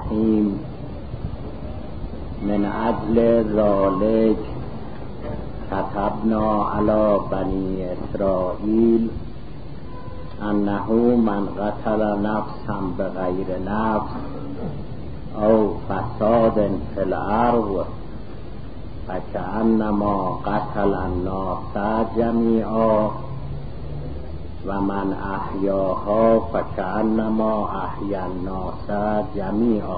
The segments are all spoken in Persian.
الرحیم. من اجل ذلک كتبنا على بني اسرائیل انه من قتل نفسا بغیر نفس او فساد فی الارض فکأنما قتل الناس جمیعا و من احیاها فکأنما احیا الناس جمیعا.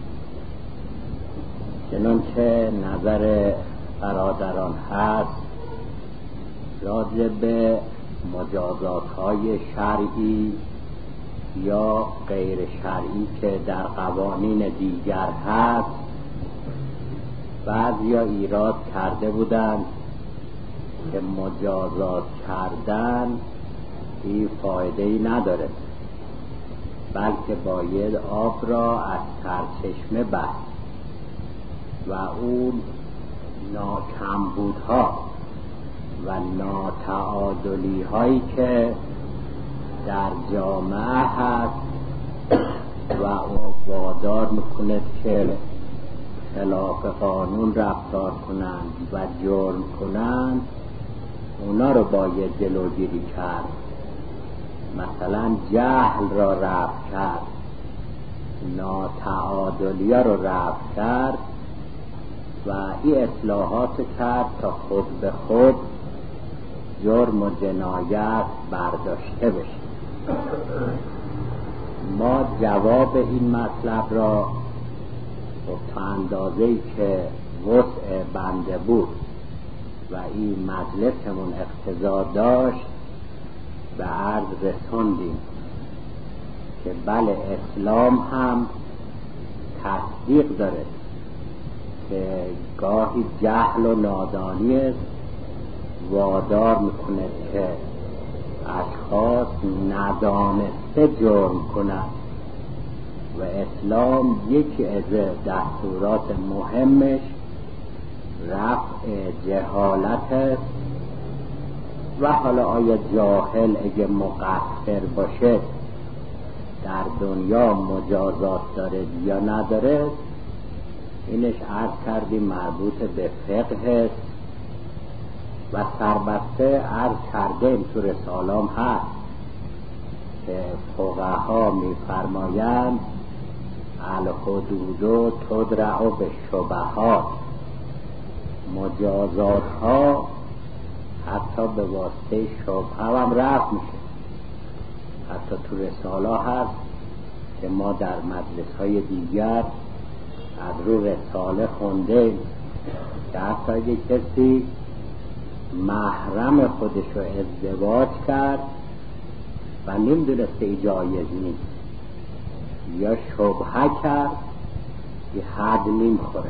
چنانچه نظر برادران هست راجع به مجازات‌های شرعی یا غیر شرعی که در قوانین دیگر هست، بعضیا ایراد کرده بودند که مجازات کردن این فایده‌ای نداره، بلکه باید آب را از سرچشمه بست و اون ناکمبودها و ناتعادلی هایی که در جامعه هست و او وادار میکند که خلاف قانون رفتار کنند و جرم کنند، اونا رو باید جلوگیری کرد. مثلا جهل را رفع کرد، ناتعادلی ها رو رفع کرد و این اصلاحات کرد تا خود به خود جرم و جنایت برداشته بشه. ما جواب این مطلب را تا اندازه‌ای که وسع بنده بود و این مجلسمون اقتضا داشت به عرض رسوندیم که بله، اسلام هم تصدیق داره که گاهی جهل و نادانی وادار میکنه که اشخاص ندانسته جرم کنند و اسلام یکی از دستورات مهمش رفع جهالت است. و حالا آیا جاهل اگه مقصر باشه در دنیا مجازات داره یا نداره، اینش عرض کردیم مربوط به فقه است و سربسته عرض کردیم تو رسالام هست که فقها میفرمایند الحدود تدرع بالشبهات، مجازات ها حتی به واسطه شبهه هم رفع میشه. حتی تو رساله هست که ما در مجلس های دیگر از رو رساله خونده که حتی اگه کسی محرم خودشو ازدواج کرد و نمیدونسته ای جایز نیست یا شبهه کرد که حد نمیخوره.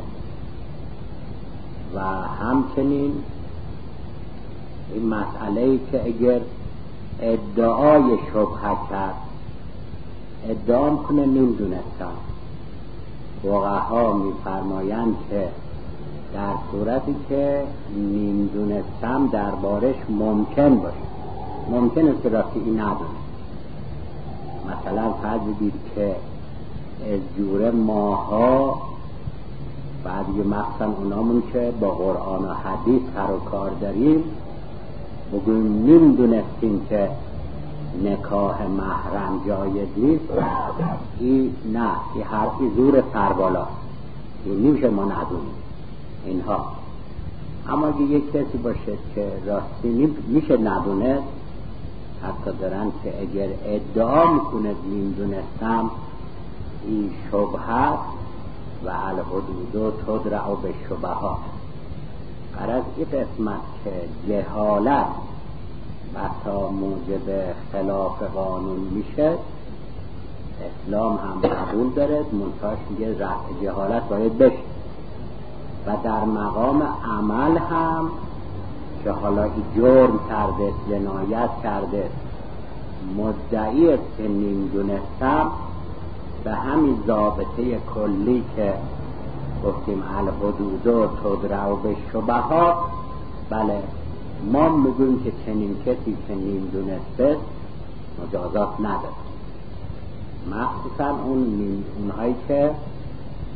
و همچنین این مسئله که اگر ادعای شبهه کرد، ادعا کنه نمیدونستم، فقها میفرمایند که در صورتی که نمیدونستم دربارش ممکن باشه، ممکن است که راستی این ندونه. مثلا فرض بدید که از جوره ماها بعد یه مخصوصا اونامون که با قرآن و حدیث سر و کار داریم بگویم نمیدونستیم که نکاح محرم جایز نیست، این نه، این حرفی زور سربالا، این نمیشه ما ندونیم اینها. اما اگه یک کسی باشه که راستی میشه ندونه، حتی دارن که اگر ادعا میکنه نمیدونستم، این شبهه و الحدود تدرع بالشبهات. غرض این قسمت که جهالت بسا موجب خلاف قانون میشه، اسلام هم قبول داره، منتهاش میگه رفع جهالت باید بشه. و در مقام عمل هم که حالا این جرم کرده، جنایت کرده، مدعی است که نمیدونستم، به همین ضابطه کلی که گفتیم الحدود تدرع بالشبهات، بله ما میگویم که چنین کسی که نمیدونسته مجازات نداره. مخصوصا اونهایی که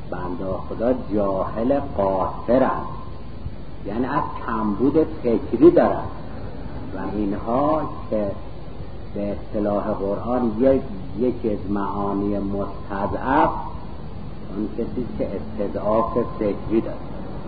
بنده خدا جاهل قاصرند، یعنی از کمبود فکری دارند و اینها که به اصطلاح قرآن یکی از معانی مستضعف اون کسی که استضعاف فکری داره.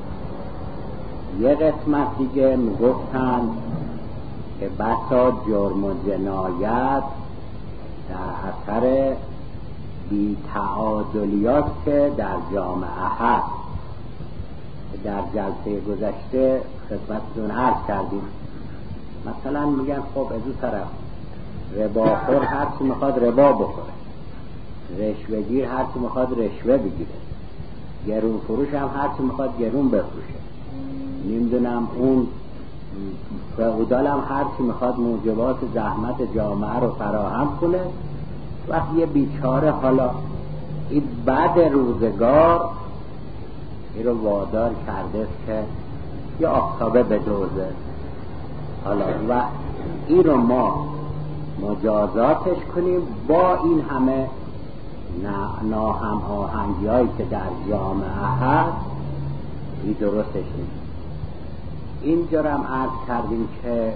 یه قسمت دیگه میگفتن که بسا جرم و جنایت در اثر بی‌تعادلیات که در جامعه هست. در جلسه گذشته خدمتتون عرض کردیم، مثلا میگن خب از اون طرف رباخور هر چی میخواد ربا بخوره، رشوه‌گیر هر چی میخواد رشوه بگیره، گرون فروش هم هر چی میخواد گرون بفروشه، نمیدونم اون فئودال هم هر چی میخواد موجبات زحمت جامعه رو فراهم کنه. وقتی یه بیچاره حالا این بعد روزگار این رو وادار کرده که یه آفتابه بدوزه حالا و این رو ما مجازاتش کنیم با این همه ناهم آهنگی هایی که در جامعه هست، این درستش نیست. اینجا هم عرض کردیم که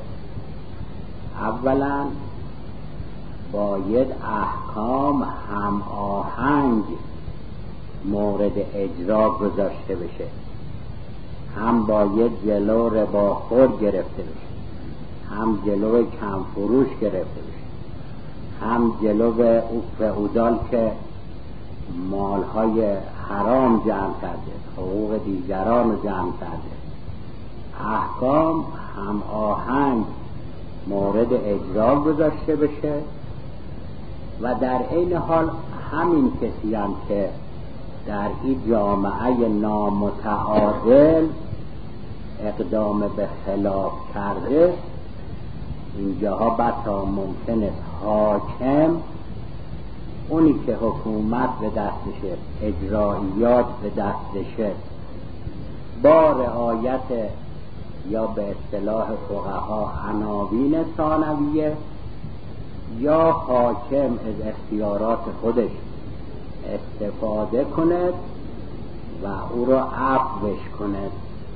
اولا باید احکام هم آهنگ مورد اجرا گذاشته بشه، هم باید جلو رباخور گرفته بشه، هم جلو کم فروش گرفته بشه، هم جلو او فئودال که مالهای حرام جمع کرده، حقوق دیگران رو جمع کرده. احکام هم آهنگ مورد اجرا گذاشته بشه و در این حال همین کسی هم که در این جامعه نامتعادل اقدام به خلاف کرده، اینجاها بسا ممکن است حاکم اونی که حکومت به دستشه، اجراییات به دستشه، با رعایت یا به اصطلاح فقها عناوین ثانویه، یا حاکم از اختیارات خودش استفاده کند و او را عفوش کند.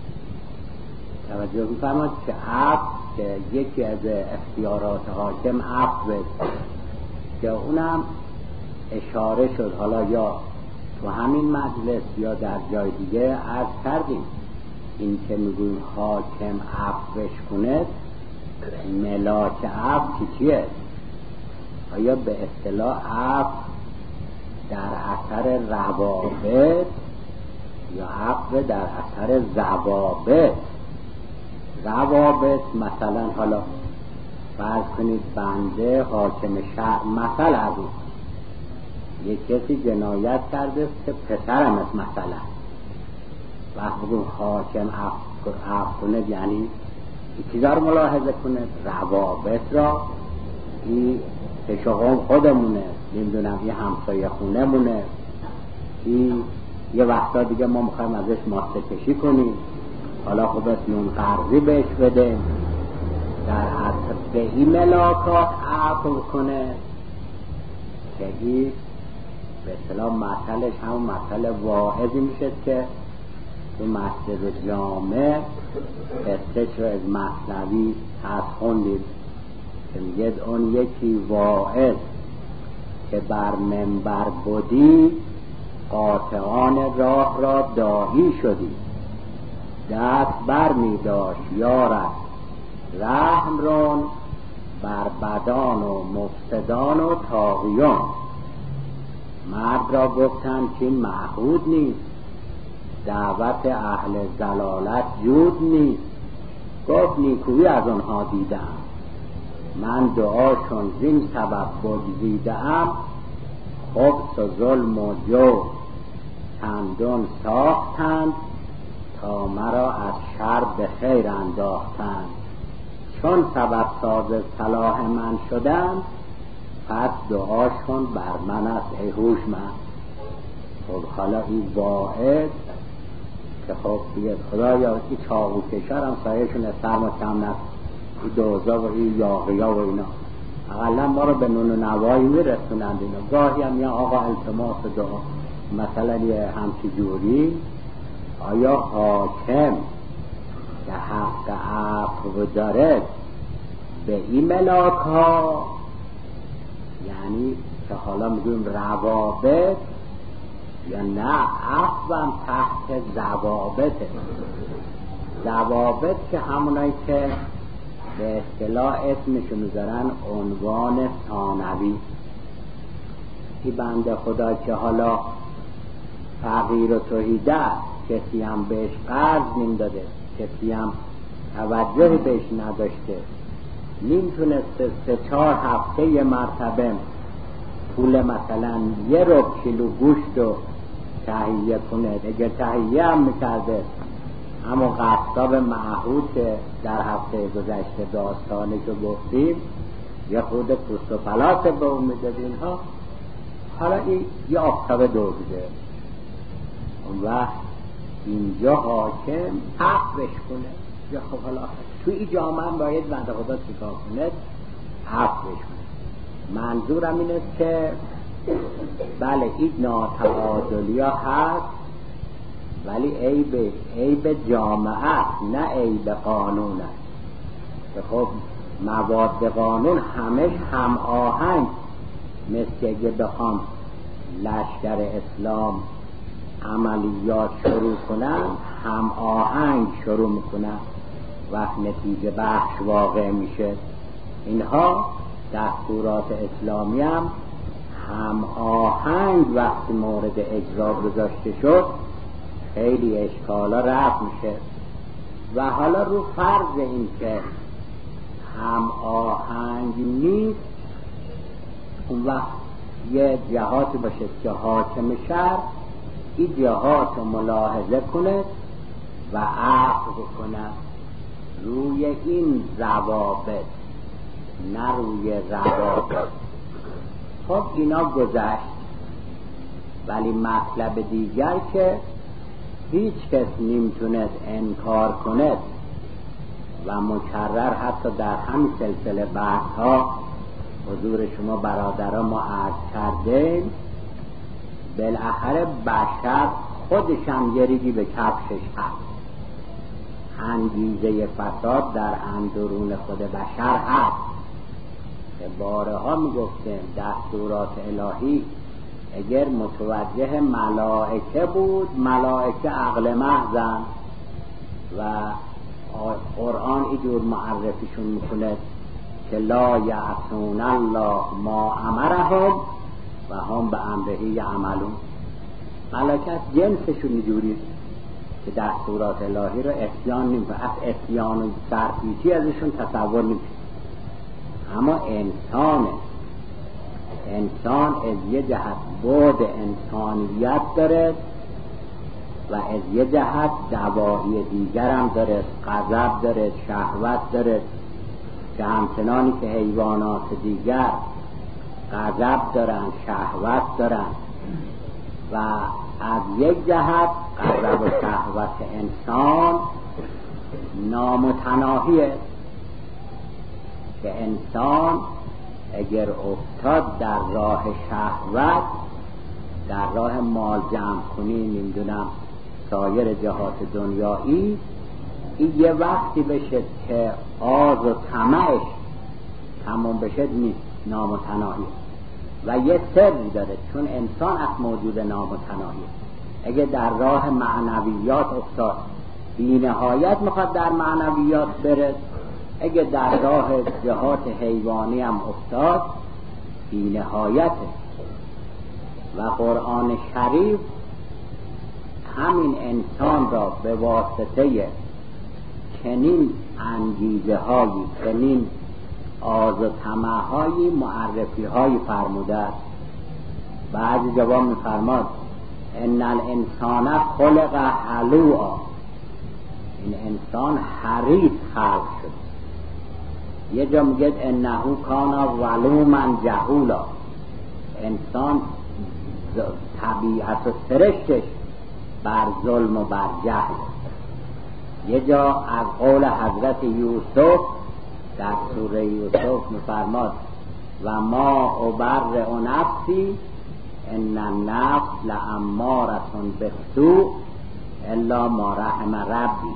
توجه می‌فرمایید که عفو که یکی از اختیارات حاکم عفو که اونم اشاره شد، حالا یا تو همین مجلس یا در جای دیگه عرض کردیم، این که میگویم حاکم عفوش کند، ملاک عفو چیه؟ آیا به اصطلاح عفو در اثر روابط یا عفو در اثر ضوابط؟ روابط مثلا حالا فرض کنید بنده حاکم شهر مثلا از اون یک کسی جنایت کرده که پسرم است مثلا، وقت بگون حاکم عفو کند یعنی این چیزا رو ملاحظه کنه، روابط را، این شغل خودمونه، نمیدونم این همسایه خونه مونه، این یه وقتا دیگه ما میخوایم ازش ماسه کشی کنیم، حالا خوب است نون قرضی بهش بده، در اصل به این ملاکات عفو کنه که این به اصطلاح مثلش همون مثل واعظی میشه که تو مسجد جامع قصهش رو از مثنوی هست خوندید که میگه اون یکی واعظ که بر منبر بودی، قاطعان راه را داهی شدی، دست بر می داشت یارت رحم رون بر بدان و مفسدان و طاغیان. مرد را گفتند که این معهود نیست، دعوت اهل ضلالت جود نیست، گفت نیکویی از آنها دیدم، من دعاشون زین سبب بگزیدم، خبث و ظلم و جور چندان ساختند، تا مرا از شر به خیر انداختند، چون سبب ساز صلاح من شدند، پس دعاشون بر من است ای هوشمند. خب حالا این واعظ که خب دیگه خدایا این چاقو کشار هم سایشون سرما کم نست، این دوزا و این یاغیا و اینا اقلا ما رو به نون و نوایی میرسونند، اینا گاهی هم یا آقا التماس دعا، مثلا یه همچی جوری آیا حاکم که حق عفو داره به این ملاک ها، یعنی که حالا میگویم روابط، یا نه عفو تحت ضوابطه. ضوابط که همونایی که به اصطلاح اسمشو میذارن عنوان ثانوی. این بنده خدا که حالا فقیر و توحیده، کسی هم بهش قرض نمیداده، کسی هم توجه بهش نداشته، نمیتونسته 3-4 هفته یه مرتبه پول مثلا 1 کیلو گوشت رو تهیه کنه. اگر تهیه هم میکرده، اما قصاب معهود که در هفته گذشته داستانشو گفتیم یه خود پوست و پلاس به اون میداد اینها، حالا این یه آفتابه دور بوده. اون وقت اینجا حاکم عفوش کنه، یا خب حالا توی این جامعه هم باید بنده خدا چیکار کنه؟ عفوش کنه. منظورم اینه که بله این ناتعادلی ها هست، ولی عیب جامعه است، نه عیب قانون است. که خب مواد قانون همش هم آهنگ، مثل اگه بخوام لشکر اسلام عملیات شروع کنن هم آهنگ شروع میکنن، وقت نتیجه بخش واقع میشه. اینها دستورات اسلامی هم آهنگ وقتی مورد اجرا گذاشته شد خیلی اشکالا رفع میشه. و حالا رو فرض این که هم آهنگ نیست، اون وقت یه جهاتی باشه که حاکم شهر این جهات رو ملاحظه کنه و عفو کنه روی این ضوابط، نه روی روابط. خب اینا گذشت، ولی مطلب دیگر که هیچ کس نمیتونه انکار کنه و مکرر حتی در همین سلسله بحث ها حضور شما برادران ما عرض کردیم، بالاخره بشر خودشم یه ریگی به کفشش هست. انگیزه فساد در اندرون خود بشر هست که بارها میگفتیم دستورات الهی اگر متوجه ملائکه بود، ملائکه عقل محضن و قرآن اینجور معرفیشون میکنه که لا یعصون الله ما امرهم و هم به امره یعملون. ملائکه جنسشون اینجوری که دستورات الهی رو احیان نمیکنه، از احیان و سرپیچی ازشون تصور نمیشه. اما انسان از یه جهت بعد انسانیت داره و از یه جهت دواعی دیگر هم داره، غضب داره، شهوت داره، که همچنانی که حیوانات دیگر غضب دارن، شهوت دارن، و از یک جهت غضب و شهوت انسان نامتناهیه که انسان اگر افتاد در راه شهوت، در راه مال جمع کنی، نمیدونم سایر جهات دنیایی، این یه وقتی بشه که آز و طمعش تمام بشه نیست، نامتناهی. و یه سری داره، چون انسان از موجود نامتناهی اگه در راه معنویات افتاد بی نهایت میخواد در معنویات بره، اگه در راه جهات حیوانی هم افتاد بی نهایته. و قرآن شریف همین انسان را به واسطه چنین انگیزه هایی، چنین آز و طمع هایی، معرفی هایی فرموده است. بعضی جواب میفرماد ان الانسان خلق هلوعا، این انسان حریص خلق شد. یه جا میگه انه کان ظلوما جهولا، انسان طبیعت و سرشتش بر ظلم و بر جهل. یه جا از قول حضرت یوسف در سوره یوسف میفرماد و ما ابرئ نفسی ان النفس لاماره بالسوء الا ما رحم ربی.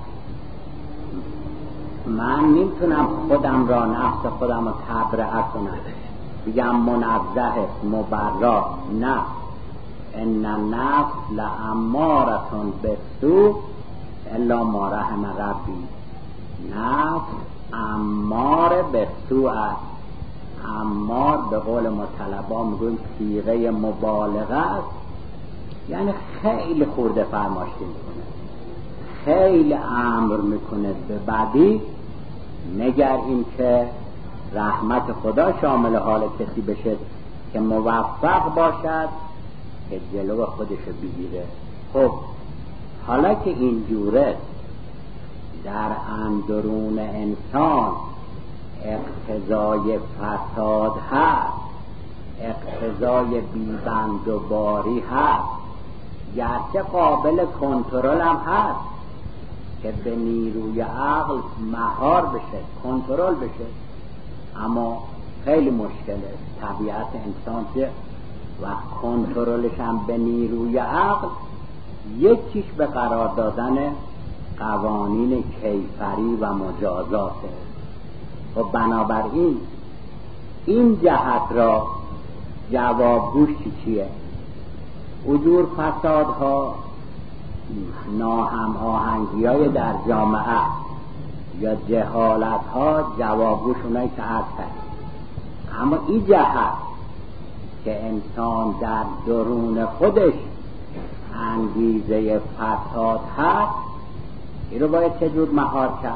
من نمیتونم خودم را، نفس خودم را تبرئه کنم بگم منزه مبرا، نه. ان النفس لاماره بالسوء الا ما رحم ربی. نفس اماره بالسوء است. امار به قول ما طلبا میگویم صیغه مبالغه است، یعنی خیلی خورده فرماشی میکنه، خیلی امر میکنه به بدی، مگر این که رحمت خدا شامل حال کسی بشه که موفق باشد که جلو خودشو بگیره. خب حالا که این جوره در اندرون انسان اقتضای فساد هست، اقتضای بیبند و باری هست، گرچه قابل کنترل هم هست که به نیروی عقل مهار بشه، کنترل بشه، اما خیلی مشکله. طبیعت انسان که و کنترلش هم به نیروی عقل یکیش به قرار دادن قوانین کیفری و مجازاته. و بنابراین این جهت را جوابگوش چیه؟ اجور فسادها، ناهم آهنگی‌های در جامعه یا جهالت‌ها، جوابگوش اونایی که عرض کردیم. اما این جهت که انسان در درون خودش انگیزه فساد هست، این رو باید چجور مهار کرد؟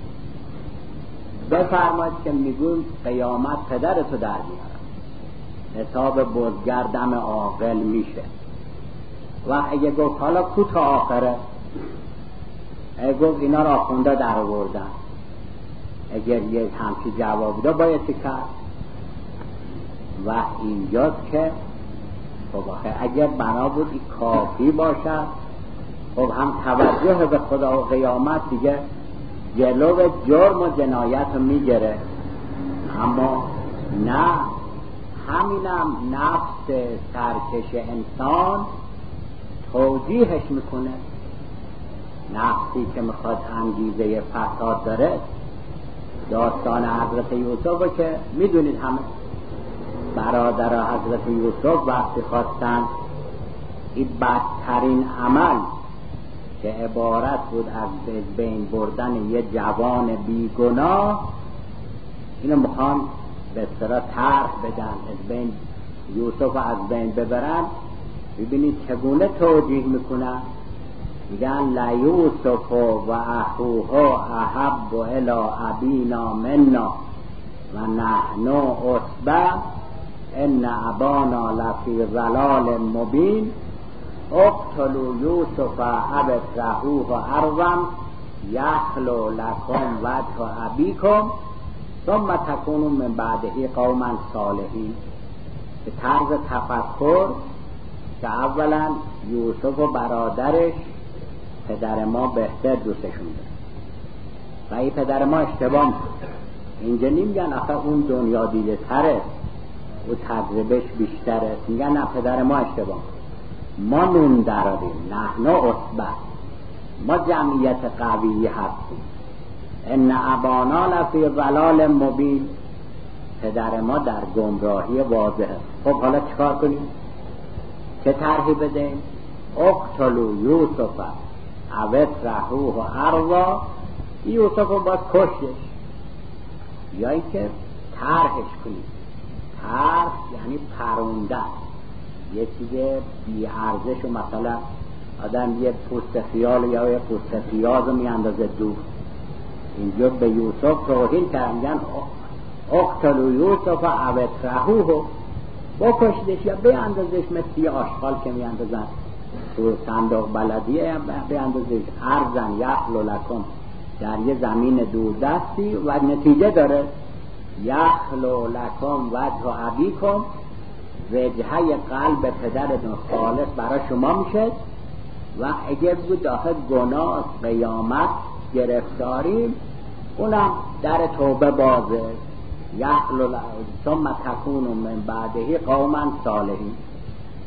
بفرمایید که میگویم قیامت پدرتو در میارم، حساب بزگردم عاقل میشه. و اگه گفت حالا کو تا آخره، اگه گفت اینا را آخونده در آوردن، اگر یه همچی جواب ده باید چه کرد؟ و اینجاست که خب آخه اگر بنا بود این کافی باشد، خب هم توجه به خدا و قیامت دیگه جلو جرم و جنایت رو میگیره. اما نه، همینم نفس سرکش انسان توجیهش میکنه. نفسی که میخواد انگیزه فساد داره، داستان حضرت یوسف که میدونید، همه برادر حضرت یوسف وقتی خواستن این بدترین عمل که عبارت بود از بین بردن یه جوان بیگناه، اینو میخوان به اصطلاح طرح بدن، از بین یوسف از بین ببرن. ببینید چگونه توجیه میکنن، میگن لیوسف و اخوه احب الی ابینا منا و نحن عصبه ان ابانا لفی ضلال مبین اقتلوا یوسف او اطرحوه ارضا یخلو لکم وجه ابیکم ثم تکونوا من بعده قوما صالحین. به طرز تفکر که اولا یوسف و برادرش پدر ما بهتر دوستشون داره و این پدر ما اشتباه میکنه. اینجا نمیگن آخه اون دنیا دیده تره، او تجربهش بیشتره، میگن نه پدر ما اشتباه، ما نون دراریم، نحن عصبه، ما جمعیت قوی هستیم، ان ابانا لفی ضلال مبین، پدر ما در گمراهی واضحه. خب حالا چیکار کنیم؟ چه طرحی بدیم؟ اقتلوا یوسف او اطرحوه ارضا، یوسف رو باید کشتش، یا اینکه طرحش کنیم. طرح یعنی پروندن یه چیز بی ارزش، و مثلا آدم یه پوست خیال یا یه پوست پیاز رو میاندازه دور، اینجا به یوسف توهین کردن، اقتلوا یوسف او اطرحوه، بکشدش یا بیاندازش مثل یه آشغال که میاندازن تو صندوق بلدیه، بیاندازش ارضن یخلو لکم، در یه زمین دوردستی، و نتیجه داره یخلو لکم وجه ابیکم، وجهه قلب پدرتون خالص برای شما میشه، و اگر بود داخل گناه قیامت گرفتاریم، اونم در توبه بازه، یخلو ثم تکونوا من بعده قوما صالحین.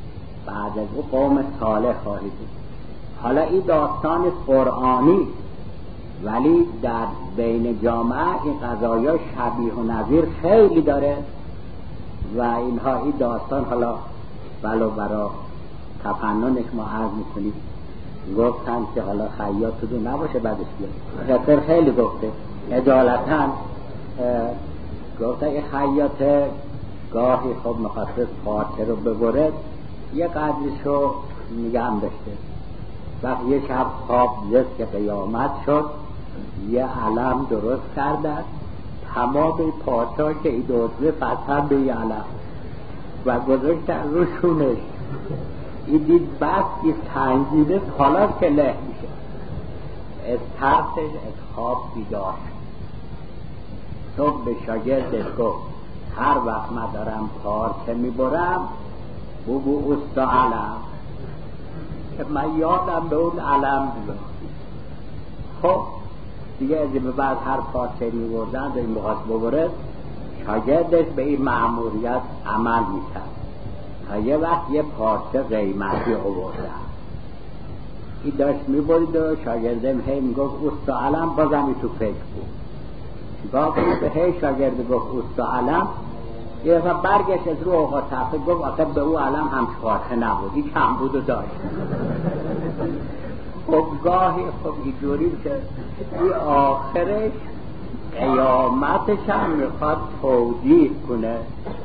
بعد از او قوم صالح خواهید بود. حالا این داستان قرآنی، ولی در بین جامعه این قضایا شبیه و نظیر خیلی داره و اینها این داستان حالا ولو برا تفننش ما عرض میکنیم. گفتن که حالا خیاط تو نباشه بعدش بیاد، خطر خیلی گفته عدالتاً گفته این خیاط گاهی خب مخصص پارچه رو ببره یه قدرشو نگه داشته. وقت یه شب خواب دید که قیامت شد، یه علم درست کردن، تمام پارچه که ای دوزه فتح به یه علم و گذاشتن رو شونش. این دید بس این سنگینه حالا که له میشه، از ترسش از خواب بیدار شد. صبح به شاگردش گفت هر وقت من دارم پارچه میبرم بگو استا علم، که من یادم به اون علم بیاد. خب دیگه از این به بعد هر پارچه میبردن به این بخواست ببرد، شاگردش به این مأموریت عمل میکرد تا یه وقت یه پارچه قیمتی آوردن. این داشت میبرید و شاگردم هی میگفت استا علم، بازم این تو فکر بود. به هی شاگرد گفت استا علم، یه دفعه برگشت از رو آقا تفه گفت آخه به او علم هم پارچه نبود، این کم بود و داشت. خب گاهی خب اینجوری که این آخرش قیامتش هم میخواد توجیه کنه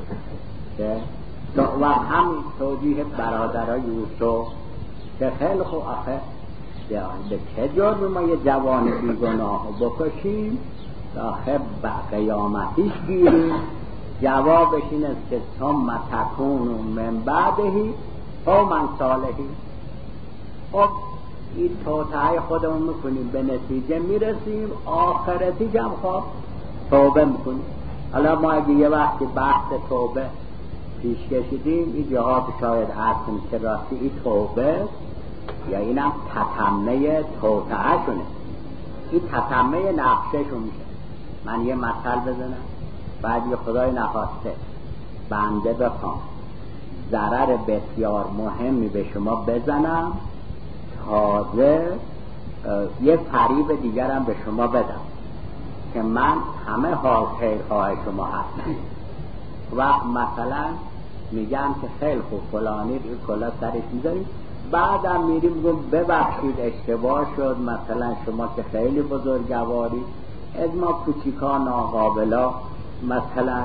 و همین توجیه برادرای یوسف که خیلی خوب آخه به چه جرمی ما یه جوان بیگناه بکشیم آخه قیامتیش گیریم. جوابش این است که ثم تکون من بعدهی قوما صالحین. خب این توطئه خودمون میکنیم به نتیجه میرسیم، آخرتی جمع خواب توبه میکنیم. حالا ما اگه یه وقتی بحث توبه پیش کشیدیم این جهات شاید عرض کنیم که راستی این توبه یا اینم تتمه توطئه شونه، این تتمه نقشه شون میشه. من یه مثل بزنم، بعد یه خدای نخواسته بنده بخوام ضرر بسیار مهمی به شما بزنم، تازه یه فریب دیگرم به شما بدم که من همه حال خیرخواه شما هستم و مثلا میگم که خیلی خوب فلانی کلا سرش میذاریم، بعدم میریم میگم ببخشید اشتباه شد، مثلا شما که خیلی بزرگواری از ما کوچیکا ناقابلا مثلا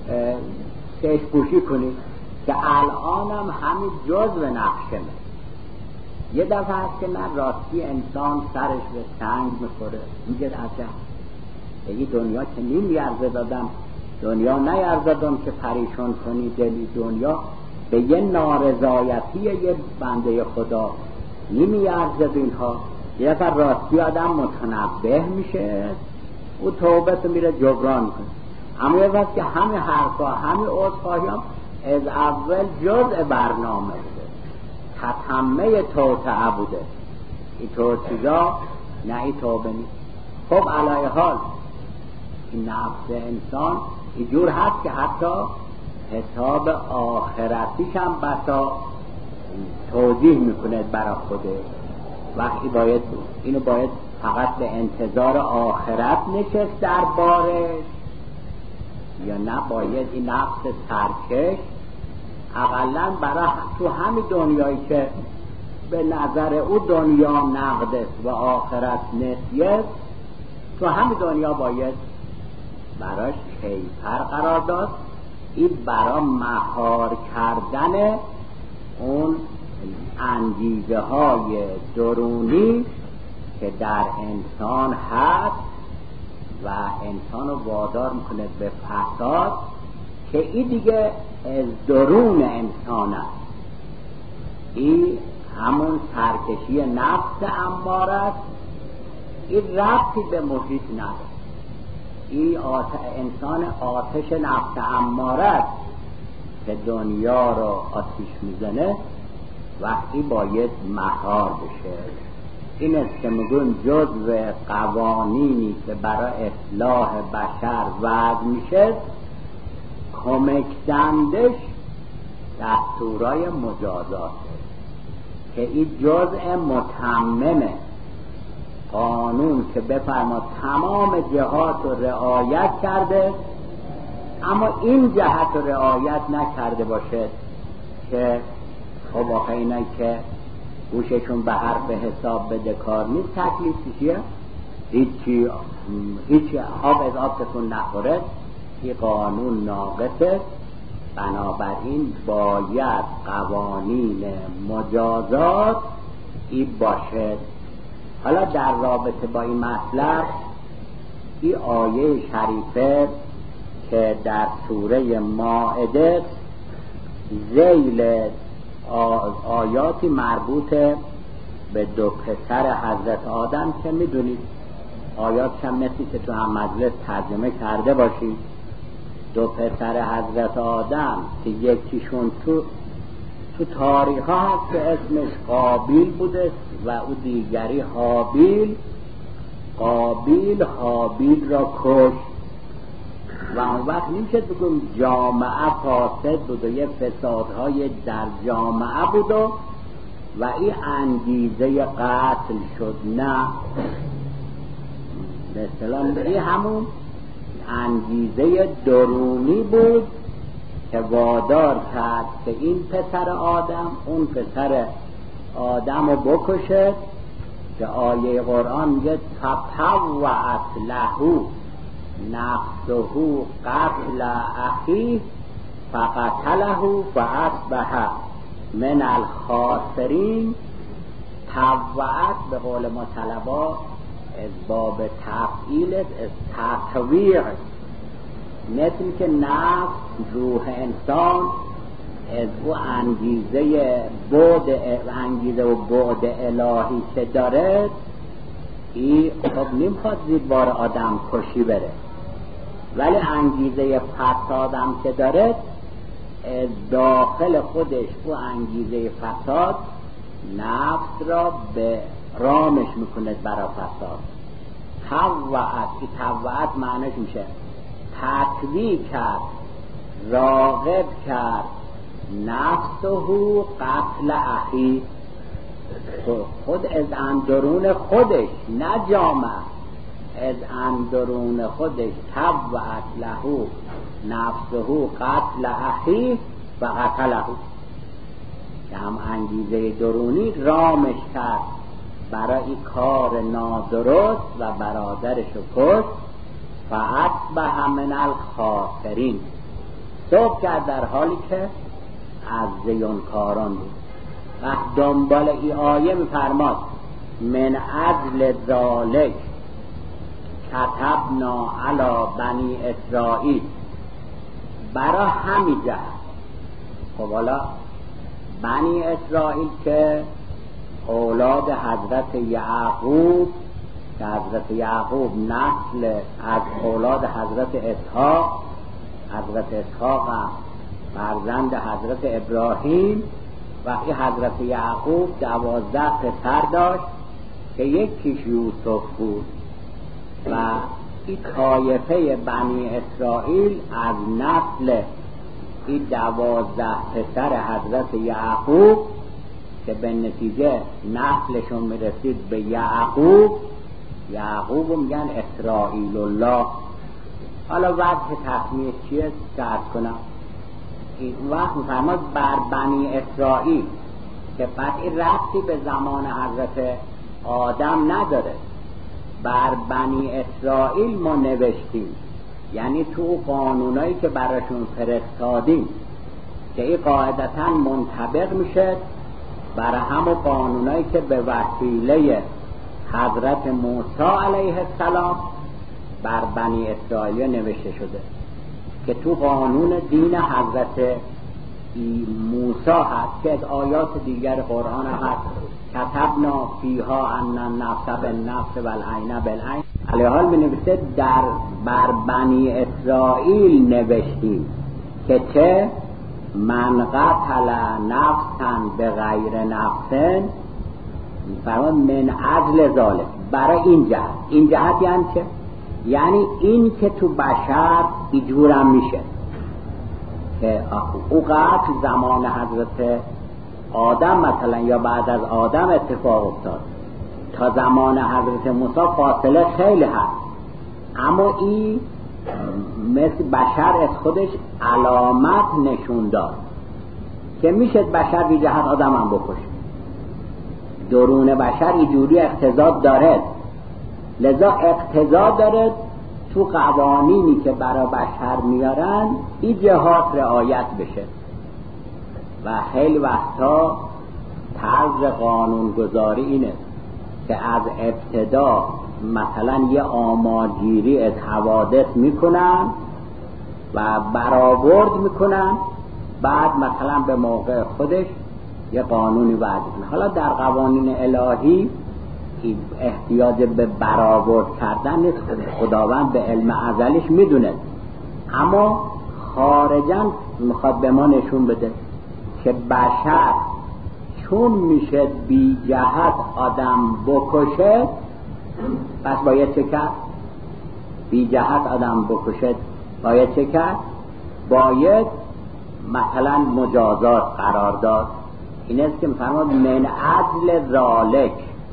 چشم پوشی کنید که الانم همین جزو نقشه می. یه دفعه هست که نه راستی انسان سرش به سنگ میخوره، میگه عجب این دنیا که نیم یرزه دادم، دنیا نیرزدم که پریشان کنی دلی، دنیا به یه نارضایتی یه بنده خدا نیم یرزه اینها. یه دفعه راستی آدم متنبه میشه، او توبه میره جبران میکنه. اما یه وقت که همه حرفا همه عذرخواهی هم از اول جزء برنامه بوده، تتمه توطئه بوده، این توطئه نه این توبه نیست. خب علیه حال این نفس انسان اینجور هست که حتی حساب آخرتیش هم بسا توضیح میکنه برای خوده. وقتی باید اینو باید فقط به انتظار آخرت نشست در بارش، یا نه باید این نفس سرکش اقلن برای تو همین دنیایی که به نظر او دنیا نقد است و آخرت نسیه، تو همین دنیا باید براش کیفر قرار داد. این برای مهار کردن اون انگیزه های درونی که در انسان هست و انسان رو وادار میکنه به فساد، که این دیگه از درون انسان است. این همون سرکشی نفس اماره است، این ربطی به محیط نداره. این انسان آتش نفس اماره است که دنیا رو آتیش میزنه، وقتی باید مهار بشه. این است که میگن جزو قوانینی که برای اصلاح بشر وضع میشه، کمک دندش دستورای مجازات که این جزء متممه قانون که بفرما تمام جهات رو رعایت کرده، اما این جهت رو رعایت نکرده باشه که خب آخه اینایی که گوششون به حرف حساب بده کار نیست، تکلیف چیه؟ هیچ آب از آبتون نخوره، این قانون ناقصه. بنابراین باید قوانین مجازات این باشه. حالا در رابطه با این مطلب این آیه شریفه که در سوره مائده ذیل آیاتی مربوط به دو پسر حضرت آدم که میدونید آیات هم مثل که تو هم مجلس ترجمه کرده باشید. دو پسر حضرت آدم که یکیشون تو تاریخ ها هست که اسمش قابیل بوده و او دیگری حابیل. قابیل حابیل را کشت و اون وقت نمیشه بگم جامعه فاسد بود و یه فسادهای در جامعه بود و این انگیزه قتل شد. نه، به اصطلاح این همون انگیزه درونی بود که وادار کرد که این پسر آدم اون پسر آدم رو بکشه، که آیه قرآن میگه تطوعت له نفسه قتل اخیه فقتله فاصبح من الخاسرین. طوعت به قول ما طلبا از باب تفعیل از تطویع، مثل که نفس روح انسان از او انگیزه و بعد الهی که داره، این خب نمیخواد زیر بار آدم کشی بره، ولی انگیزه فسادم که داره از داخل خودش او انگیزه فساد نفس را به رامش میکنه برای فساد. طوعت معنیش میشه تطویع کرد، راغب کرد نفسه قتل اخی، خود از اندرون خودش، نه جامعه، از اندرون خودش طوعت له نفسه قتل اخی و قتله، که هم انگیزه درونی رامش کرد برای کار نادرست و برادرش کشت. فاصبح من الخاسرین، صبح کرد در حالی که از زیانکاران بود. و دنبال این آیه میفرماد من اجل ذالک کتبنا علی بنی اسرائیل، برای همین جهت. خب حالا بنی اسرائیل که اولاد حضرت یعقوب، که حضرت یعقوب نسل از اولاد حضرت اسحاق، حضرت اسحاق هم فرزند حضرت ابراهیم، وقتی حضرت یعقوب 12 پسر داشت که یکیش یوسف بود و این طایفه بنی اسرائیل از نسل این 12 پسر حضرت یعقوب که به نتیجه نسلشون میرسید به یعقوب میگن اسرائیل الله. حالا وقت تصمیه چیه درد کنم؟ این وقت میفرماد بر بنی اسرائیل، که قطعی ربطی به زمان حضرت آدم نداره. بر بنی اسرائیل ما نوشتیم، یعنی تو قانونایی که براشون فرستادیم که این قاعدتا منطبق میشه برای همون قانونایی که به وسیله حضرت موسی علیه السلام بر بنی اسرائیل نوشته شده، که تو قانون دین حضرت موسی هست که از آیات دیگر قرآن هست کتبنا فیها ان النفس بالنفس والعین بالعین. علیحال می نوشته بر بنی اسرائیل نوشتیم که چه من قتل نفسا به غیر نفس فرمان من اجل ذالک، برای این جهت یعنی چه؟ یعنی این که تو بشر اینجورم میشه که او قتل زمان حضرت آدم مثلا یا بعد از آدم اتفاق افتاد، تا زمان حضرت موسی فاصله خیلی هست، اما این مثل بشر از خودش علامت نشون داد که میشه بشر بی جهت آدم هم بکشه. درون بشر اینجوری اقتضا داره، لذا اقتضا داره تو قوانینی که برای بشر میارن این جهات رعایت بشه. و خیلی وقتا طرز قانونگذاری اینه که از ابتدا مثلا یه آمارگیری از حوادث میکنن و برآورد میکنن، بعد مثلا به موقع خودش یه قانونی وضع کنه. حالا در قوانین الهی احتیاج به برآورد کردن نیست، خداوند به علم ازلیش میدونه، اما خارجاً میخواد به ما نشون بده که بشر چون میشه بی جهت آدم بکشه، پس باید چه کرد؟ بی جهت آدم بکشه باید چه کرد؟ باید مثلا مجازات قرار داد. این است که میفرماد من عدل ذالک،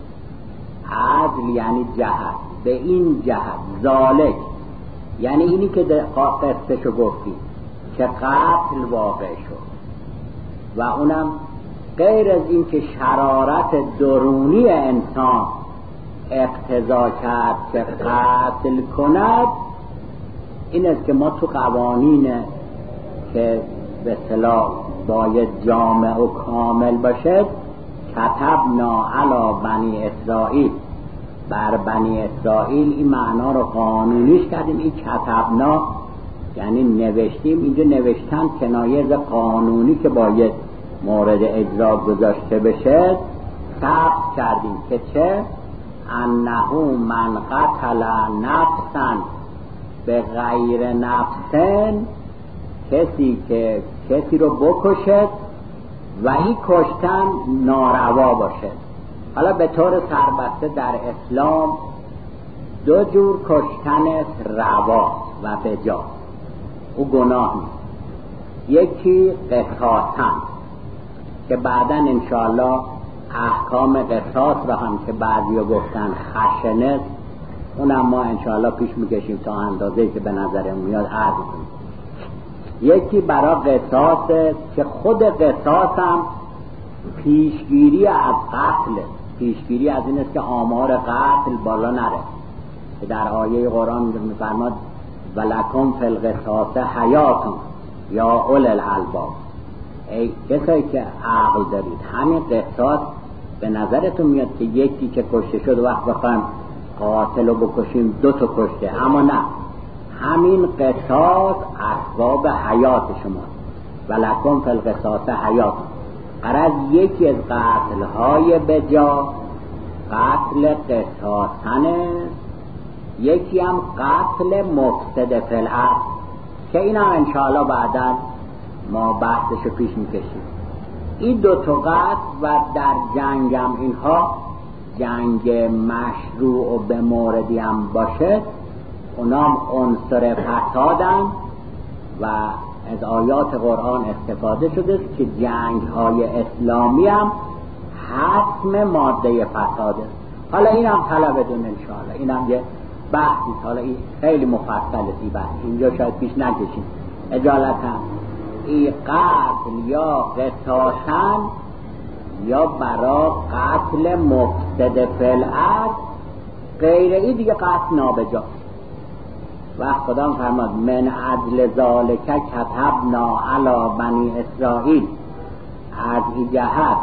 عدل یعنی جهت، به این جهت، ذالک یعنی اینی که قصهشو گفتیم که قتل واقع شد و اونم غیر از این که شرارت درونی انسان اقتضا کرد که قتل کند، این است که ما تو قوانین که به اصطلاح باید جامع و کامل باشد، کتبنا علی بنی اسرائیل، بر بنی اسرائیل این معنا رو قانونیش کردیم. این کتبنا یعنی نوشتیم، اینجا نوشتن کنایه از قانونی که باید مورد اجرا گذاشته بشه ثبت کردیم که چه؟ انه من قتل نفسا به غیر نفسن، کسی که کسی رو بکشد و این کشتن ناروا باشه. حالا به طور سربسته در اسلام دو جور کشتن روا و بجا، او گناه نیست. یکی قصاصن که بعداً انشاءالله احکام قصاص را هم که بعضی گفتن خشنه، اونم ما انشاءالله پیش میکشیم تا اندازه‌ای که به نظرم میاد عرض کنیم. یکی برای قصاص که خود قصاص هم پیشگیری از قتل، پیشگیری از این است که آمار قتل بالا نره، که در آیه قرآن میفرماد ولکم فی القصاص حیاتون یا اول الالباب، ای کسایی که عقل دارید همین قصاص به نظرتون میاد که یکی که کشته شد وقت بخوایم قاتل رو بکشیم دو تا کشته، اما نه، همین قصاص اسباب حیات شما، ولکم فی القصاص حیات. قرار یکی از قتل‌های بجا قتل قصاصنه، یکی هم قتل مفسد فی الارض که این هم انشاءالله بعدا ما بحثشو پیش میکشیم. این دو تا قتل و در جنگ هم اینها جنگ مشروع و به موردی هم باشه، اونام عنصر فسادن و از آیات قرآن استفاده شده که جنگ های اسلامی هم حتم ماده فساده. حالا این هم طلب دون انشاءالله، این هم یه بحثی، حالا این خیلی مفصله ای بحث، اینجا شاید پیش نکشیم اجالتا. این قتل یا قصاصن یا برای قتل مفسد فی الارض، غیر این دیگه قتل نابجا. و خدا فرماد من عدل ذالک کتبنا علی بنی اسرائیل، از این جهت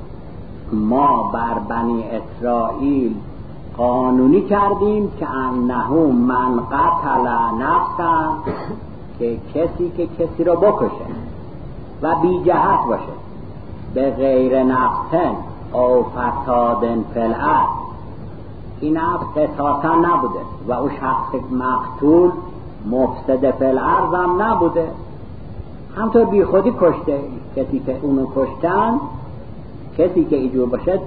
ما بر بنی اسرائیل قانونی کردیم که انه من قتل نفسا، که کسی که کسی رو بکشه و بی جهت باشه به غیر نفسن او فسادن فی الارض، این نفس قصاصا نبوده و او شخص مقتول مفسد فی الارض هم نبوده، همطور بی خودی کشته. کسی که اونو کشتن، کسی که اینجور باشد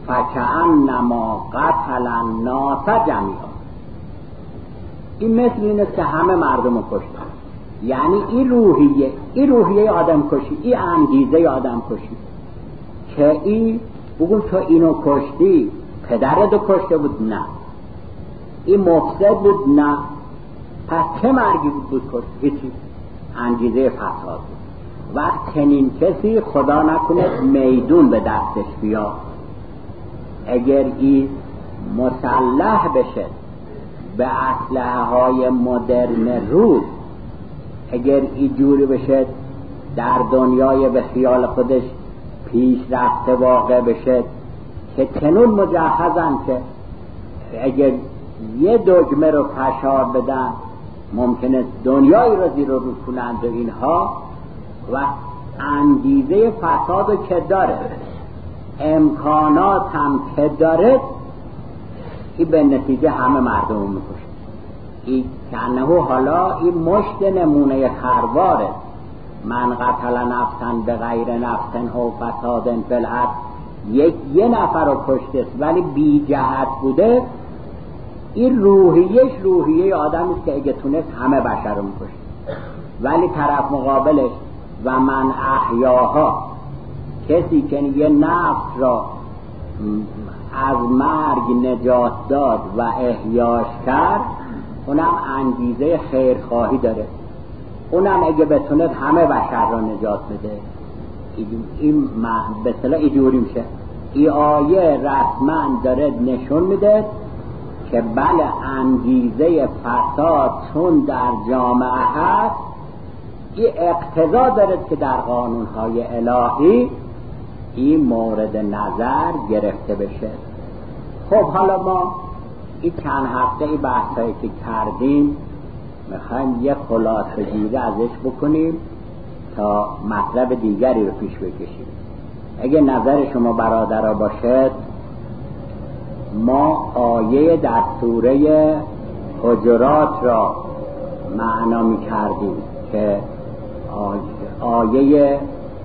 فکأنما قتل الناس جمیعا، این مثل این است که همه مردم رو کشتن، یعنی این روحیه آدم کشی، این انگیزه آدم کشی که این بگو تو اینو کشتی، پدرتو کشته بود؟ نه. این مفسد بود؟ نه. پس چه مرگی بود کشت؟ هیچی. انگیزه فساد بود. وقت چنین کسی خدا نکنه میدون به دستش بیاد، اگر این مسلح بشه به اسلحه های مدرن روز، اگر این جوری بشه در دنیای به خیال خودش پیش رفته واقع بشه که چنون مجهزن که اگر یه دگمه رو فشار بدن ممکنه دنیایی رو زیر و رو کنند و اینها، و انگیزه فساد رو که داره، امکانات هم که داره، این به نتیجه همه مردم رو میکشه. این کنهو حالا این مشت نمونه خرواره، من قتل نفسن به غیر نفسن او فسادن فی الارض، یه نفر رو کشته ولی بی جهت بوده، این روحیه آدم است که اگه تونست همه بشر رو میکشه. ولی طرف مقابلش و من احیاها، کسی که یه نفس را از مرگ نجات داد و احیاش کرد، اونم انگیزه خیرخواهی داره، اونم اگه بتونه همه بشر را نجات بده. این به اصطلاح اینجوری میشه. این آیه رسما داره نشون میده که بله، انگیزه فساد چون در جامعه هست، این اقتضا داره که در قانونهای الهی این مورد نظر گرفته بشه. خب حالا ما این چند هفته این بحثایی که کردیم میخوایم یه خلاصه گیری ازش بکنیم تا مطلب دیگری رو پیش بکشیم. اگه نظر شما برادرها باشد، ما آیه در سوره حجرات را معنا می‌کردیم که آیه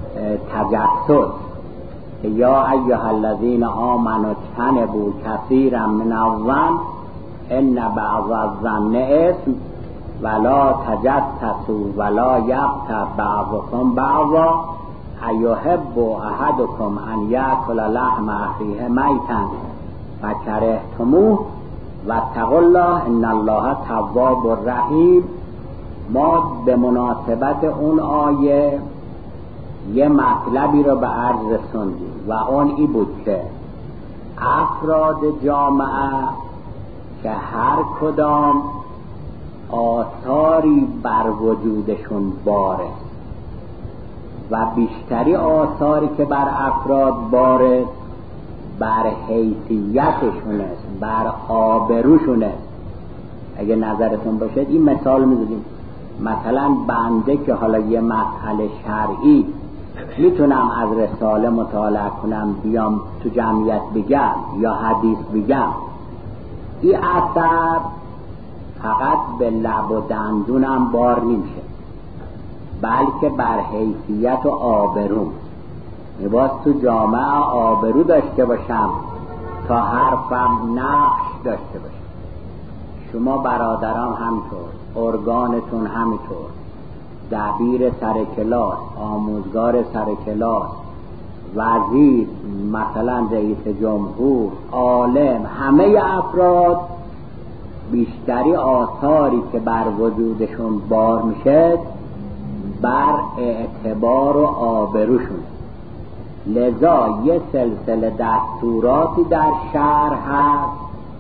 تجسس، یا ایها الذین آمنوا اجتنبوا کثیرا من الظن ان بعض الظن اثم ولا تجسسوا ولا یغتب بعضکم بعضا ایحب احدکم ان یأکل لحم اخیه میتا فکرهتموه واتقوا الله ان الله تواب رحیم. ما به مناسبت اون آیه یه مطلبی رو به عرض رسوندیم و اون ای بود که افراد جامعه که هر کدام آثاری بر وجودشون باره و بیشتری آثاری که بر افراد باره بر حیثیتشون است، بر آبروشون است. اگه نظرتون باشه این مثال میزدیم، مثلا بنده که حالا یه مسئله شرعی میتونم از رساله مطالعه کنم بیام تو جمعیت بگم یا حدیث بگم، این اثر فقط به لب و دندونم بار نمیشه، بلکه بر حیثیت و آبروم. میباید تو جامعه آبرو داشته باشم تا حرفم نقش داشته باشه. شما برادران همینطور، ارگانتون همینطور، دبیر سر کلاس، آموزگار سر کلاس، وزیر، مثلا رئیس جمهور، عالم، همه افراد بیشتری آثاری که بر وجودشون بار میشه بر اعتبار و آبروشون. لذا یه سلسله دستوراتی در شهر هست،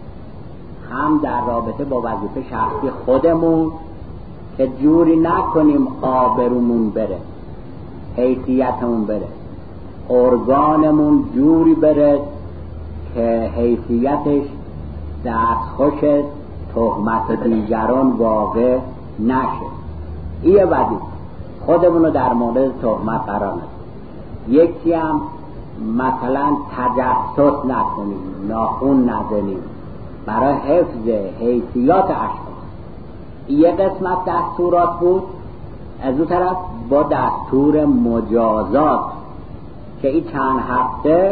هم در رابطه با وظیفه شخصی خودمون که جوری نکنیم آبرومون بره، حیثیتمون بره، ارگانمون جوری بره که حیثیتش دستخوش تهمت دیگران واقع نشه. این وظیفه خودمونو در مورد تهمت قرار ندیم. یکی هم مثلا تجسس نکنیم، ناخون نزنیم برای حفظ حیثیات اشخاص. یه قسمت دستورات بود. از اون طرف با دستور مجازات که این چند هفته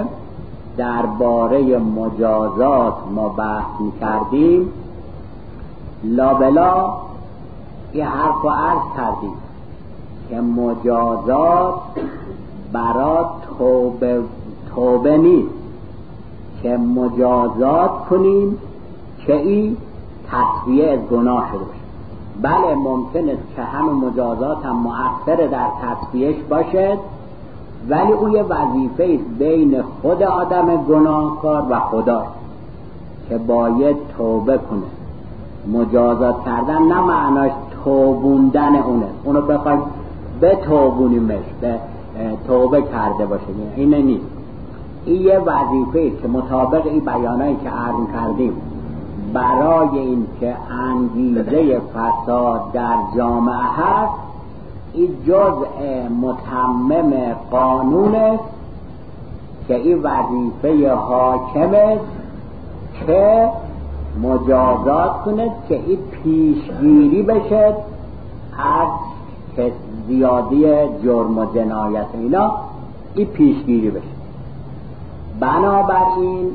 درباره مجازات ما بحث می‌کردیم، لابلا این حرف رو عرض کردیم که مجازات برای توبه نیست که مجازات کنیم که این تصفیه از گناه شده باشه. بله ممکن است که همه مجازات هم مؤثر در تصفیهش باشد، ولی او یه وظیفه است بین خود آدم گناهکار و خدا که باید توبه کنه. مجازات کردن نه معناش توبوندن اونو بخوایم به توبونیمش، به توبه کرده باشه، این نیست. این یه وظیفه است که مطابق این بیانایی که عرض کردیم برای این که انگیزه فساد در جامعه هست، این جزء متمم قانون است که این وظیفه حاکم است که مجازات کند که این پیشگیری بشه از زیادی جرم و جنایت اینا، این پیشگیری بشه. بنابراین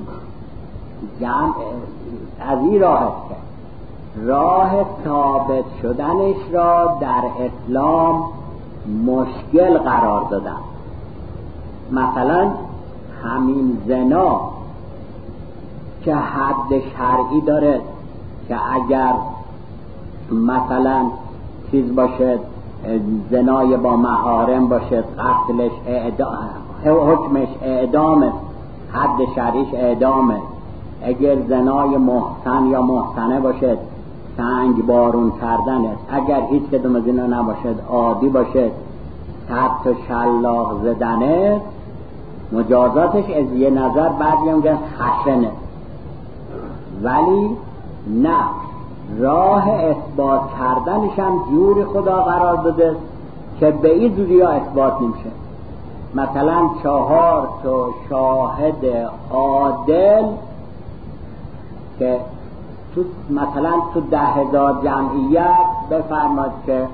از این راه است که راه ثابت شدنش را در اسلام مشکل قرار دادن. مثلا همین زنا که حد شرعی داره که اگر مثلا چیز باشه، زنای با محارم باشه، قتلش حکمش اعدامه، حد شرعیش اعدامه. اگر زنای محسن یا محسنه باشد سنگ بارون کردن است. اگر هیچ کدوم از اینا نباشد، عادی باشد، صد تا شلاق زدن است. مجازاتش از یه نظر بعضی میگن خشنه، ولی نه، راه اثبات کردنش هم جوری خدا قرار داده که به این جوری ها اثبات نمیشه. مثلا 4 تا شاهد عادل که مثلا تو 10,000 جمعیت بفرماد که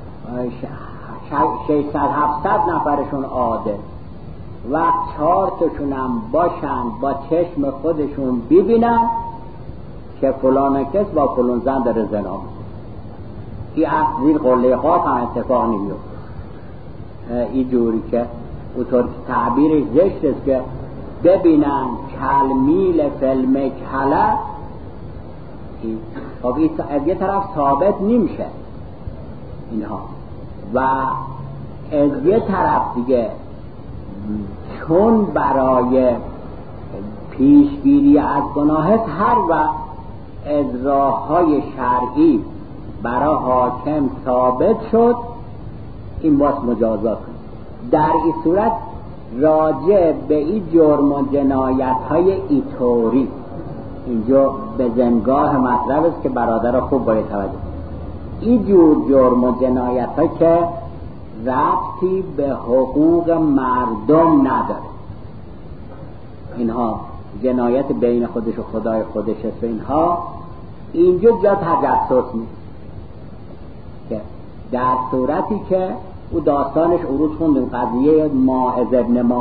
600-700 نفرشون عادل، وقت 4 تاشون هم باشن با چشم خودشون ببینن که فلان کس با فلان زن داره زنا میکنه. این اصلی قله قاف هم اتفاق نمیفته. این جوری که اونطور که تعبیرش زشت است که ببینن کلمیل فیلم کله، خب این از یه طرف ثابت نمیشه اینها، و از یه طرف دیگه چون برای پیشگیری از گناه هر وقت از راه‌های شرعی برای حاکم ثابت شد، این باز مجازات کنه. در این صورت راجع به این جرم و جنایت‌های ایطوری اینجا به زنگاه مطلب است که برادر خوب باید توجه. این جور جرم و جنایت‌ها که ربطی به حقوق مردم نداره، اینها جنایت بین خودش و خدای خودش است، اینها اینجا جا تجسس نیست. که در صورتی که او داستانش عروض خوندیم، قضیه ماعز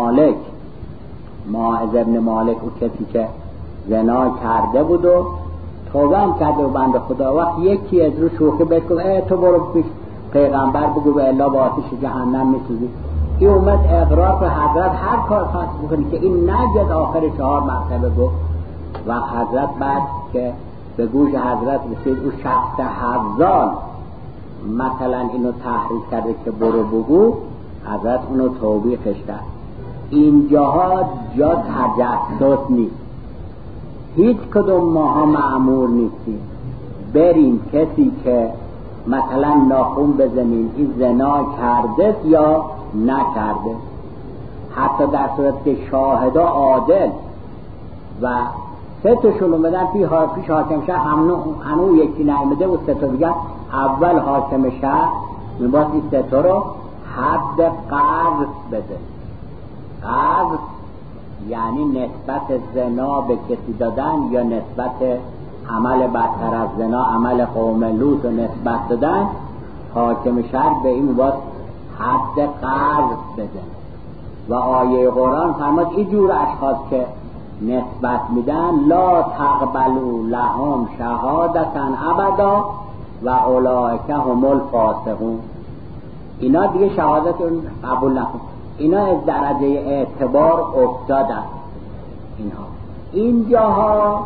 ابن مالک، او کسی که زنا کرده بود و توبه هم کرده و بنده خدا، وقت یکی از رو شوخی بهش گفت تو برو پیش پیغمبر بگو به الله با آتش جهنم میسوزی. این اومد اقرار به حضرت هر کار خواست بکنی که این نجد آخر 4 مرتبه گفت، و حضرت بعد که به گوش حضرت رسید او شخص حضال مثلا اینو تحریک کرده که برو بگو، حضرت اونو توبیخش کرد. اینجاها جا تجسس نیست، هیچ کدوم ماها مأمور نیستیم بریم کسی که مثلا ناخون بزنیم این زنا کرده یا نکرده، حتی در صورت که شاهدا عادل و 3 تاشون اومدن پیش حاکم شهر هنو یکی نایمده و 3 تا دیگر، اول حاکم شهر میباید این 3 تا رو حد قذف بده. قذف یعنی نسبت زنا به کسی دادن یا نسبت عمل بدتر از زنا، عمل قوم لوط رو نسبت دادن. حاکم شهر به این باید حد قذف بده. و آیه قرآن فرمود این جور اشخاص که نسبت میدن لا تقبلوا لهم شهادتا ابدا و اولئک هم الفاسقون. اینا دیگه شهادت قبول نکن، اینا از درجه اعتبار افتادن. اینجاها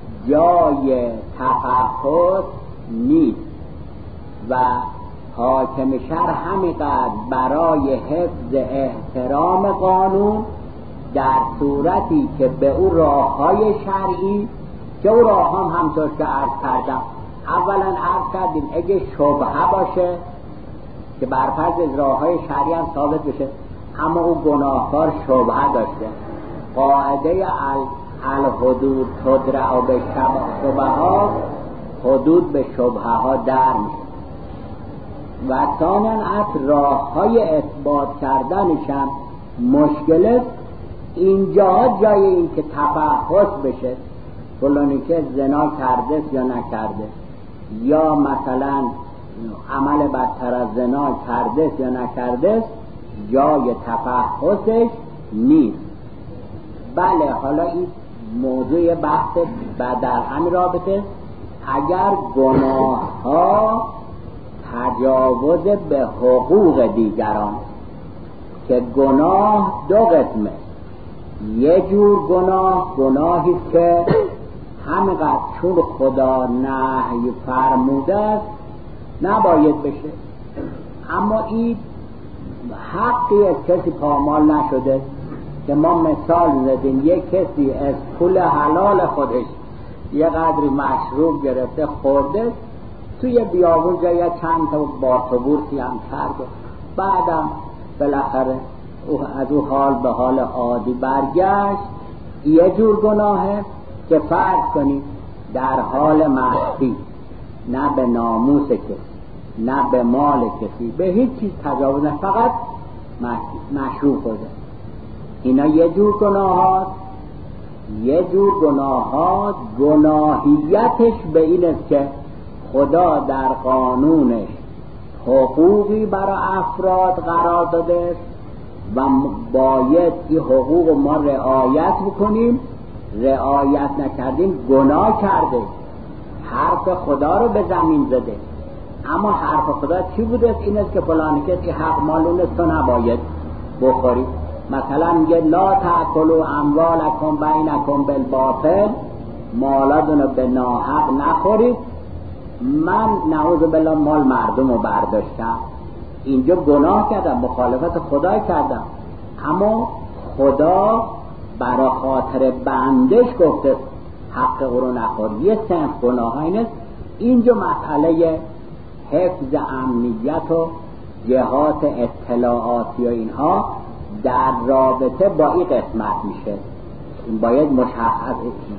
جای تفحص نیست و حاکم شهر همینقدر برای حفظ احترام قانون در صورتی که به او راههای شرعی، که او راه هم همطور که عرض کردم، اولا عرض کردیم اگه شبهه باشه که برفرض از راههای شرعی هم ثابت بشه اما او گناهکار شبهه داشته، قاعده الحدود تدرع به شبهات، حدود به شبهه ها در میشه و ثانیاً راههای اثبات کردنشم مشکل. اینجا جای این که تفحص بشه فلانی که زنا کرده یا نکرده، یا مثلا عمل بدتر از زنا کرده یا نکرده، جای تفحصش نیست. بله حالا این موضوع بحث در همین رابطه، اگر گناه ها تجاوز به حقوق دیگران، که گناه دو قسمه، یه جور گناهی که همینقدر چون خدا نهی فرموده است نباید بشه، اما این حقی از کسی پامال نشده که ما مثال زدیم یک کسی از پول حلال خودش یه قدری مشروب گرفته خورده، توی بیابون جایی چند تا بارتبورسی هم کرده، بعدم بالاخره از او حال به حال عادی برگشت. یه جور گناهه که فرض کنیم در حال مخفی، نه به ناموس کسی نه به مال کسی به هیچ چیز تجاوز نه، فقط مشروب خورده. اینا یه جور گناه هاست. یه جور گناه ها گناهیتش به این است که خدا در قانونش حقوقی برای افراد قرار داده و باید این حقوق ما رعایت بکنیم، رعایت نکردیم گناه کرده، حرف خدا رو به زمین زده. اما حرف خدا چی بوده؟ این است که فلان کسی حق مالون است تو نباید بخوری. مثلا میگه لا تأکلوا اموالکم بینکم بالباطل، مالاتون رو به ناحق نخورید. من نعوذ بالله مال مردم رو برداشتم، اینجا گناه کردم، مخالفت خدا کردم، اما خدا برای خاطر بندش گفته حق او رو نخور. یه سنف گناه ها اینست. اینجا مسئله حفظ امنیت و جهات اطلاعاتی و اینها در رابطه با این قسمت میشه. این باید مشخص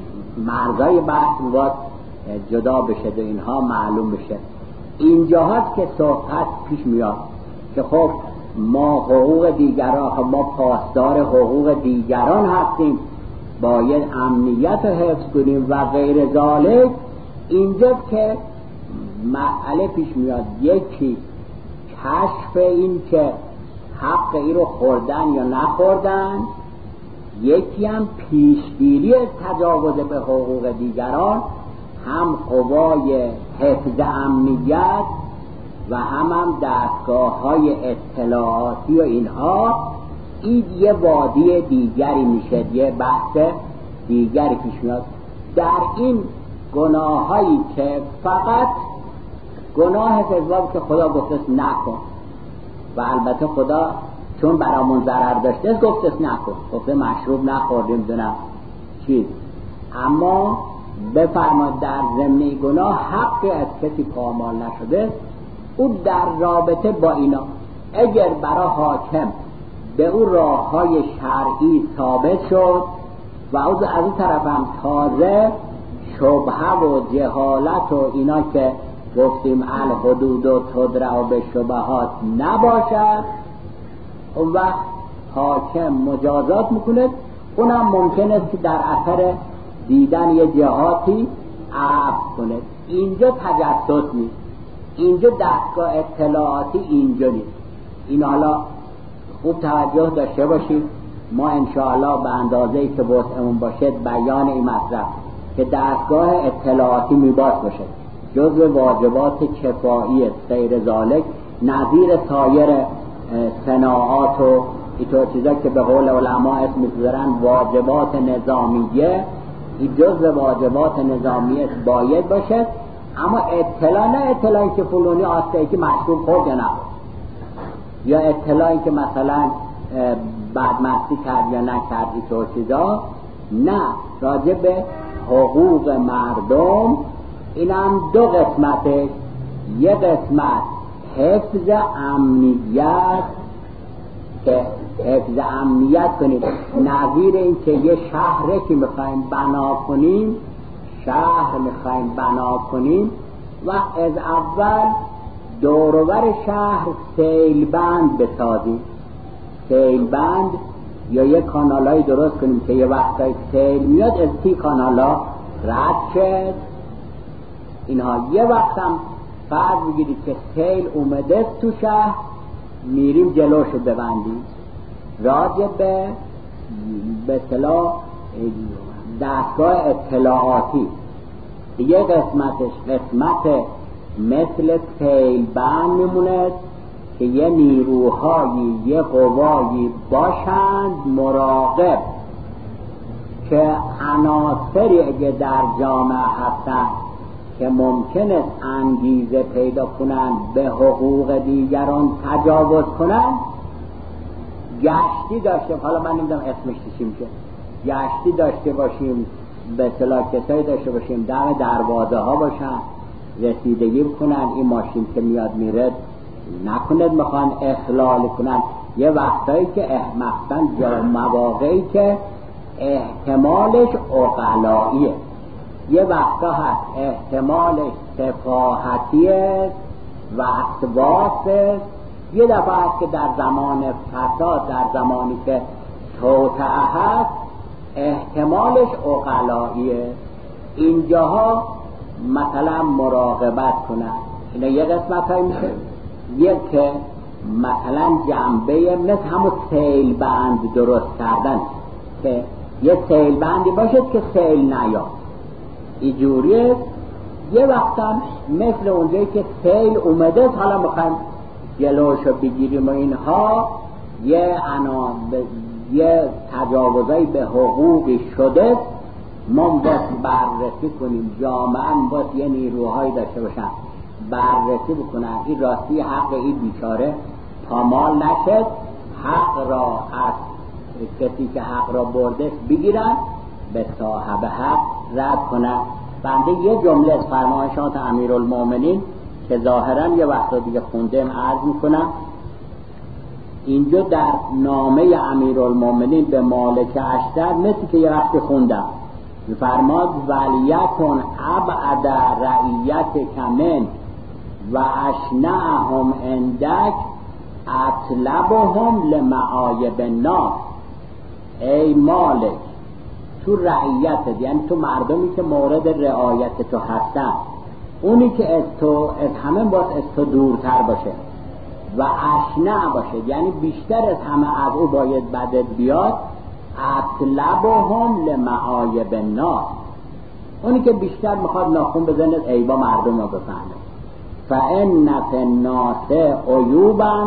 مرزای بحث باید جدا بشه و اینها معلوم بشه. اینجا هست که صحبت پیش میاد که خب ما حقوق دیگران، ما پاسدار حقوق دیگران هستیم، باید امنیت رو حفظ کنیم و غیر ذالک. اینجا که مسئله پیش میاد، یکی کشف این که حق ای رو خوردن یا نخوردن، یکی هم پیشگیری تجاوز به حقوق دیگران، هم قوای حفظ امنیت و هم دستگاه های اطلاعاتی و اینها. این یه وادی دیگری میشه، یه بحث دیگری پیش میاد. در این گناه هایی که فقط گناه فضلاب که خدا گفته نکن و البته خدا چون برامون ضرر داشته گفته نکن، گفته مشروب نخوردیم دونم چیز، اما بفرماد در ضمن گناه حق از کسی پامال نشده. او در رابطه با اینا اگر برای حاکم به او راه های شرعی ثابت شد و از اون طرف هم تازه شبهه و جهالت و اینا که گفتیم الحدود و تدرع به شبهات نباشد، اون وقت حاکم مجازات میکنه. اونم ممکن است که در اثر دیدن یه جهاتی عفو کنه. اینجا تجسس نیست، اینجا دستگاه اطلاعاتی اینجا نیست. این حالا خوب توجه داشته باشید. ما انشاءالله به اندازه‌ای که وسعمون باشه بیان این مطلب که دستگاه اطلاعاتی میباز باشه. جزء واجبات کفایی غیر ذالک، نظیر سایر صناعات و اینطور چیزا که به قول علما اسم می‌ذارن واجبات نظامیه، این جزء واجبات نظامیه باید باشه. اما اطلاع، نه اطلاعی که فلانی آسته که مشروب خورد یا نخورد، یا اطلاعی که مثلا بدمستی کرد یا نکرد، اینطور چیزا نه. راجع به حقوق مردم اینم دو قسمته. یک قسمت حفظ امنیت، که حفظ امنیت کنید، نظیر این که یه شهره که میخوایم بنا کنیم، شهر میخوایم بنا کنیم و از اول دوروبر شهر سیل بند بسازیم، سیل بند یا یه کانالایی درست کنیم که یه وقتای سیل میاد از تی کانالا رد شد. اینها یه وقت هم فرض بگیرید که سیل اومده تو شهر، میریم جلوشو ببندیم. راجع به اصطلاح دستگاه اطلاعاتی یه قسمتش قسمت مثل سیل بند میمونه که یه نیروهایی، یه قوایی باشند مراقب که عناصری اگه در جامعه هستن که ممکن است انگیزه پیدا کنند به حقوق دیگران تجاوز کنند، گشتی داشته، حالا من نمیدونم اسمش چی میشه، گشتی داشته باشیم، به اصطلاح کسایی داشته باشیم دم دروازه ها باشن، رسیدگی بکنن این ماشین که میاد میره نکند میخوان اخلال کنن. یه وقتایی که مثلا یا مواقعی که احتمالش عقلاییه، یه وقتا هست احتمالش سفاهتیه و وسواسه، یه دفعه هست که در زمان فساد، در زمانی که توطئه هست احتمالش عقلاییه. اینجاها مثلا مراقبت کنن. اینا یه قسمت های میشه. یک که مثلا جنبه مثل همون سیل بند درست کردن، که یه سیل بندی باشد که سیل نیاد، اینجوریه. یه وقتا مثل اونجایی که سیل اومده حالا میخوایم جلوشو بگیریم و اینها یه تجاوزایی به حقوقی شده، ما باید بررسی کنیم، جامعه باید یه نیروهایی داشته باشن بررسی بکنن این راستی حق این بیچاره پامال نشد، حق را از کسی که حق را برده بگیرن، به صاحب حق رد کنن. بنده یه جمله از فرمایشات امیرالمومنین که ظاهرا یه وقت دیگه خوندم عرض میکنم. اینجا در نامه امیرالمومنین به مالک اشتر مثل که یه وقت خوندم، فرماد ولیکن ابعد رعیت کمن و اشنعهم اندک اطلبهم لمعایب الناس. ای مالک، تو رعیتت یعنی تو مردمی که مورد رعایت تو هستن، اونی که از همه باید از تو دورتر باشه و اشنع باشه، یعنی بیشتر از همه از او باید بدت بیاد. اطلبهم لمعایب الناس، اونی که بیشتر میخواد ناخون بزنه عیبا مردم رو بفهمه. فان فی الناس عیوبا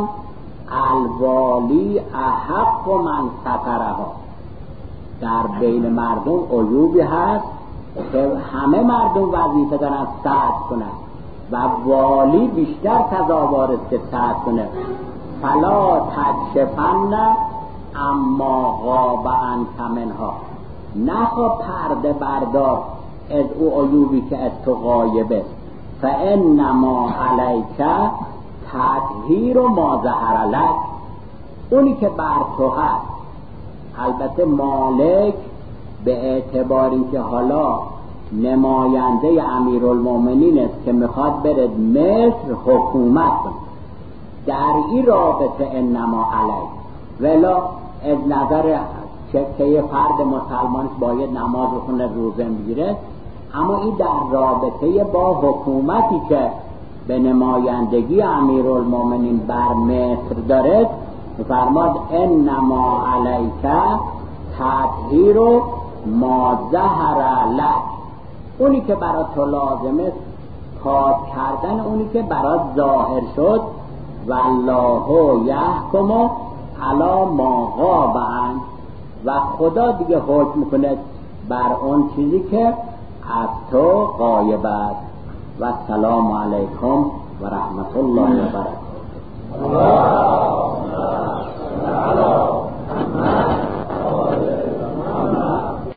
الوالی احق من سترها. در بین مردم عیوبی هست که همه مردم وظیفه دارن سعی کنن و والی بیشتر تظاهر است که سعی کنه. فلا تکشفن اما غاب عنک منها، نخوا پرده بردار از او عیوبی که از تو غایبه. فانما علیک تطهیر ما ظهر لک، اونی که بر تو هست. البته مالک به اعتبار اینکه حالا نماینده امیرالمومنین است که میخواد بره مصر حکومت کنه، در این رابطه انما علیک، ولی از نظر که یه فرد مسلمان باید نماز بخونه، روزه بگیره، اما این در رابطه با حکومتی که به نمایندگی امیرالمومنین بر مصر داره، فرماد انما علیک تطهیر ما ظهر لک، اونی که برای تو لازمه اثبات کردن اونی که برات ظاهر شد. والله یحکم علی ما غاب عنه، و خدا دیگه حکم میکنه بر اون چیزی که از تو غایب است. و السلام علیکم و رحمت الله و برکاته.